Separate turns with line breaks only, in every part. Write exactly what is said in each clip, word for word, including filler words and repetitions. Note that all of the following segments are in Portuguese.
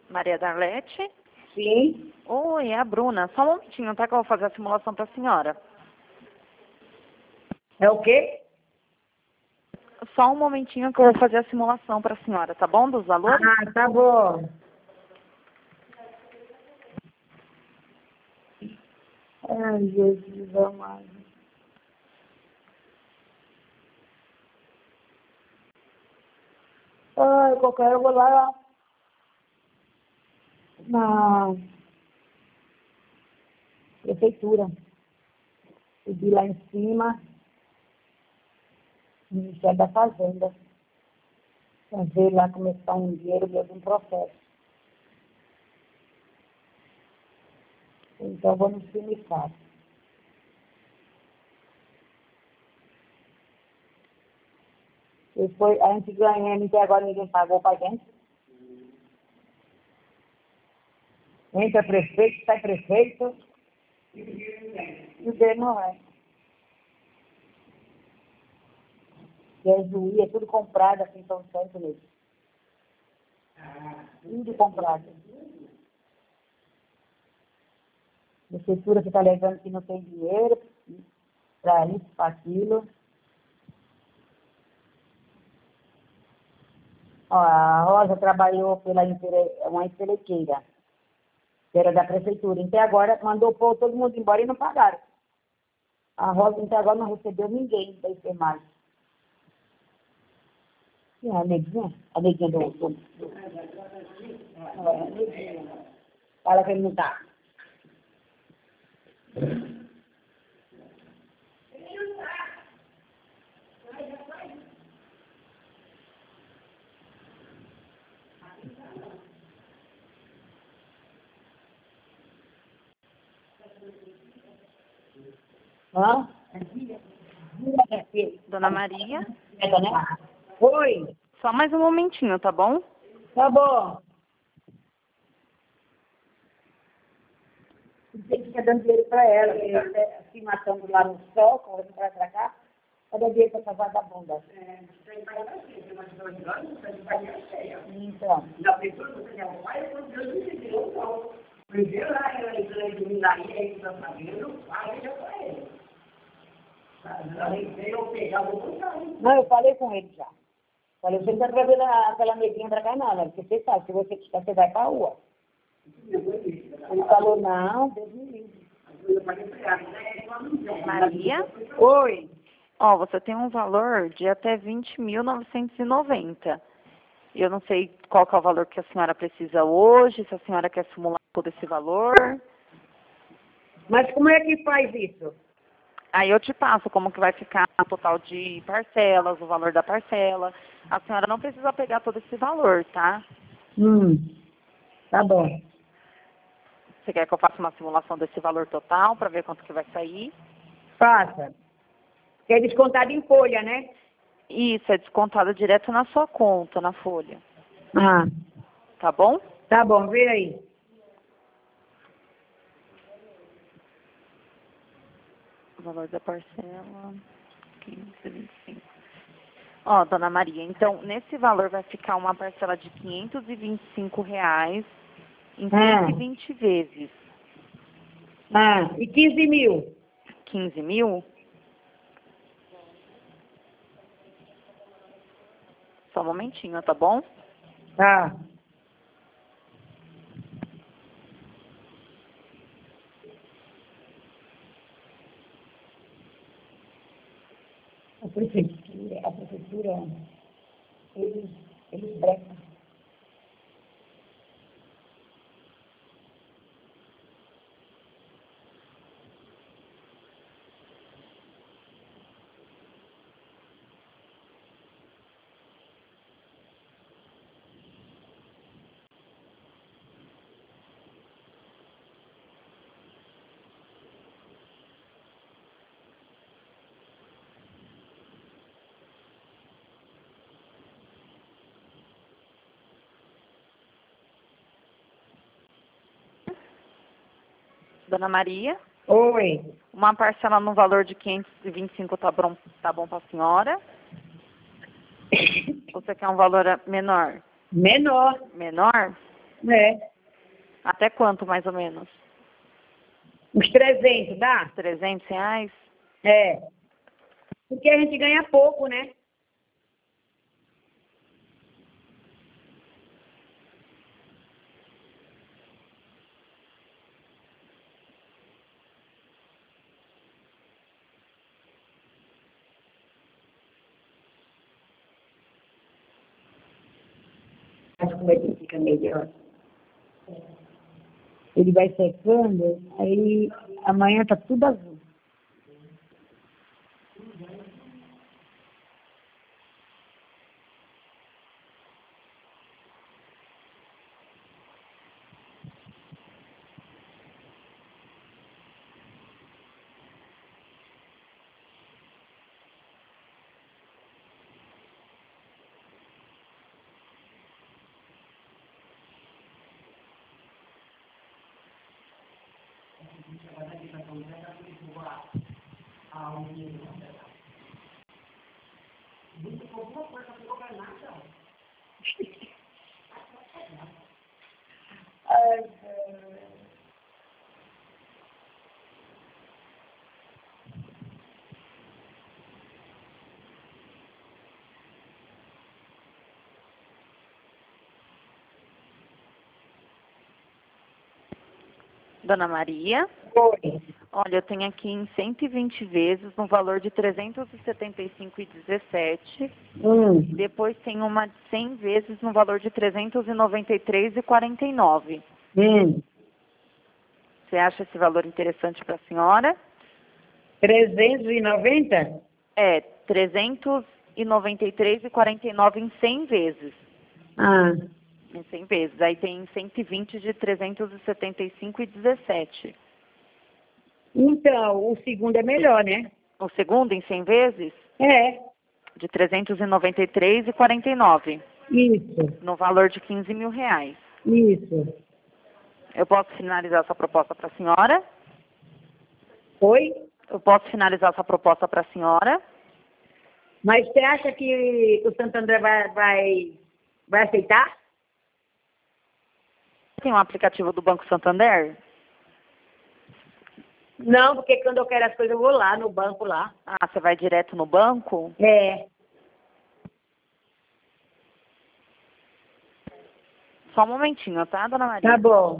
Maria Darlete?
Sim.
Oi, é a Bruna. Só um momentinho, tá? Que eu vou fazer a simulação para a senhora.
É o quê?
Só um momentinho que eu vou fazer a simulação para a senhora, tá bom? Dos valores?
Ah, tá bom. Ai, Jesus amado. Ai, qualquer hora eu vou lá na prefeitura. Subi lá em cima, no Ministério da Fazenda. Pra ver lá como é que está um dinheiro meu de um processo. Então, eu vou no sindicato. Depois, a gente ganha, até agora ninguém pagou pra gente. Entra prefeito, sai prefeito. E o dele não é. E é juiz, é tudo comprado aqui em São Santo mesmo. Tudo comprado. A prefeitura fica alegando que não tem dinheiro para isso, para aquilo. Ó, a Rosa trabalhou pela empere- uma empreiteira, que era da prefeitura. Até agora mandou pôr todo mundo embora e não pagaram. A Rosa até agora não recebeu ninguém da enfermagem. E a neguinha? A neguinha do... do, do... É, a neguinha. Fala que ele não tá. Hã?
Dona Maria?
É, né? Oi,
Só mais um momentinho, tá bom?
tá bom. Você fica dando dinheiro para ela, e até se matando lá no sol, correndo para pra cá, para dar dinheiro para essa vagabunda. É, você tem que pagar mais cedo, mas dois anos, você tem que pagar cheia. Então. Da pessoa que você quer arrumar, é quando Deus decidiu ou não. Primeiro lá, ela entrou de mim daí, aí que tá sabendo, aí já para ele. Não, eu falei com ele já. Falei, você não vai trazer aquela neguinha para cá não, né? Porque você sabe, se você quiser, você vai para a rua. Ele falou, não, Deus me livre.
Maria?
Oi.
Ó, você tem um valor de até vinte mil novecentos e noventa. Eu não sei qual que é o valor que a senhora precisa hoje, se a senhora quer simular todo esse valor.
Mas como é que faz isso?
Aí eu te passo como que vai ficar o total de parcelas, o valor da parcela. A senhora não precisa pegar todo esse valor, tá?
Hum, tá bom.
Você quer que eu faça uma simulação desse valor total para ver quanto que vai sair?
Faça. Que é descontado em folha, né?
Isso, é descontado direto na sua conta, na folha.
Ah,
Tá bom?
tá bom, vê aí.
O valor da parcela, quinze, vinte e cinco. Ó, dona Maria, então, nesse valor vai ficar uma parcela de quinhentos e vinte e cinco reais em
Ah.
cento e vinte vezes.
Ah, e quinze mil?
quinze mil? Só um momentinho, tá bom?
Tá. A prefeitura, a prefeitura, eles, eles brecam.
Dona Maria,
Oi.
uma parcela no valor de quinhentos e vinte e cinco tá bom, tá bom para a senhora? Você quer um valor menor?
Menor.
Menor?
É.
Até quanto, mais ou menos?
Uns trezentos, dá?
trezentos reais?
É. Porque a gente ganha pouco, né? Mas como é que fica melhor? Ele vai secando, aí amanhã tá tudo azul.
Dona Maria?
Oi.
Olha, eu tenho aqui em cento e vinte vezes, no valor de trezentos e setenta e cinco reais e dezessete.
Hum.
Depois tem uma de cem vezes, no valor de trezentos e noventa e três reais e quarenta e nove.
Hum.
Você acha esse valor interessante para a senhora?
trezentos e noventa?
É, trezentos e noventa e três reais e quarenta e nove em cem vezes.
Ah.
Em cem vezes. Aí tem cento e vinte de trezentos e setenta e cinco reais e dezessete.
Então, o segundo é melhor, né?
O segundo em cem vezes?
É.
De trezentos e noventa e três reais e quarenta e nove.
Isso.
No valor de quinze mil reais.
Isso.
Eu posso finalizar essa proposta para a senhora?
Oi?
Eu posso finalizar essa proposta para a senhora?
Mas você acha que o Santander vai, vai, vai aceitar?
Tem um aplicativo do Banco Santander?
Não, porque quando eu quero as coisas eu vou lá no banco lá.
Ah, você vai direto no banco?
É.
Só um momentinho, tá, dona Maria?
Tá bom.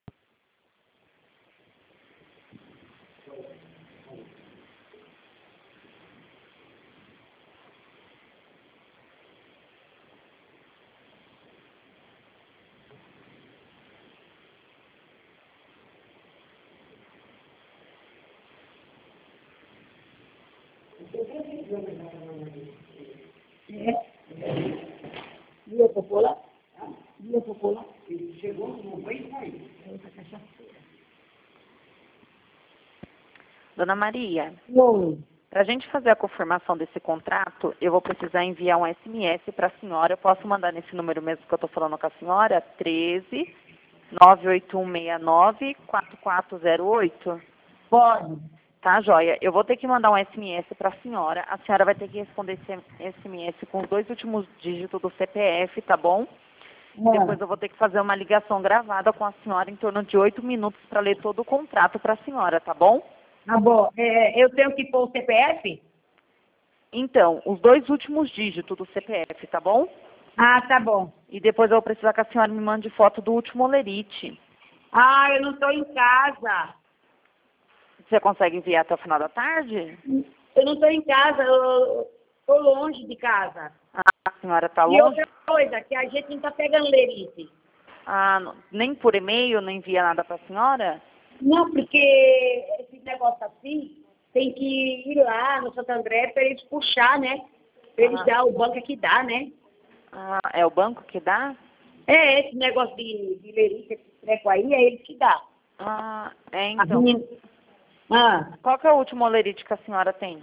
Viu, Popola? Viu, Popola? Ele chegou no banho e saiu.
Dona Maria,
Oi.
para a gente fazer a confirmação desse contrato, eu vou precisar enviar um S M S para a senhora. Eu posso mandar nesse número mesmo que eu estou falando com a senhora? treze, nove oito um seis nove, quatro quatro zero oito?
Pode.
Tá, joia? Eu vou ter que mandar um S M S para a senhora. A senhora vai ter que responder esse S M S com os dois últimos dígitos do C P F, tá bom? Depois
Ah,
eu vou ter que fazer uma ligação gravada com a senhora em torno de oito minutos para ler todo o contrato para a senhora, tá bom?
tá bom. É, eu tenho que pôr o C P F?
Então, os dois últimos dígitos do C P F, tá bom?
Ah, tá bom.
E depois eu vou precisar que a senhora me mande foto do último olerite.
Ah, eu não estou em casa.
Você consegue enviar até o final da tarde?
Eu não estou em casa, eu estou longe de casa.
Ah, a senhora está
E
longe?
outra coisa, que a gente não está pegando lerite.
Ah, não- nem por e-mail não envia nada para a senhora?
Não, porque esse negócio assim, tem que ir lá no Santo André para eles puxar, né? Para eles
Ah.
dar, o banco é que dá, né?
Ah, é o banco que dá?
É, esse negócio de, de lerite, esse treco aí, é eles que dá.
Ah, é
As
então.
meninas... Ah,
Qual que é o último olerite que a senhora tem?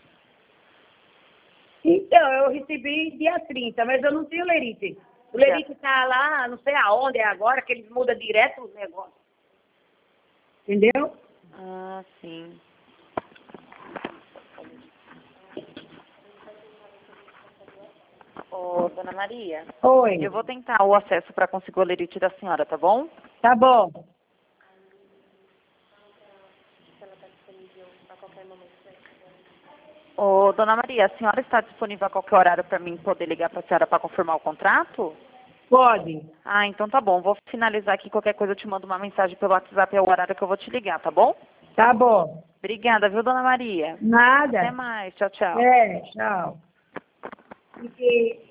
então, eu recebi dia trinta, mas eu não tenho lerite. O lerite está lá, não sei aonde é agora, que eles mudam direto o negócio. Entendeu?
Ah, sim. Ô, dona Maria.
Oi.
Eu vou tentar o acesso para conseguir o olerite da senhora, tá bom?
Tá bom.
Ô, dona Maria, a senhora está disponível a qualquer horário para mim poder ligar para a senhora para confirmar o contrato?
Pode.
Ah, então tá bom. Vou finalizar aqui. Qualquer coisa eu te mando uma mensagem pelo WhatsApp, é o horário que eu vou te ligar, tá bom?
Tá bom.
Obrigada, viu, dona Maria?
Nada.
Até mais. Tchau, tchau.
É, tchau. Porque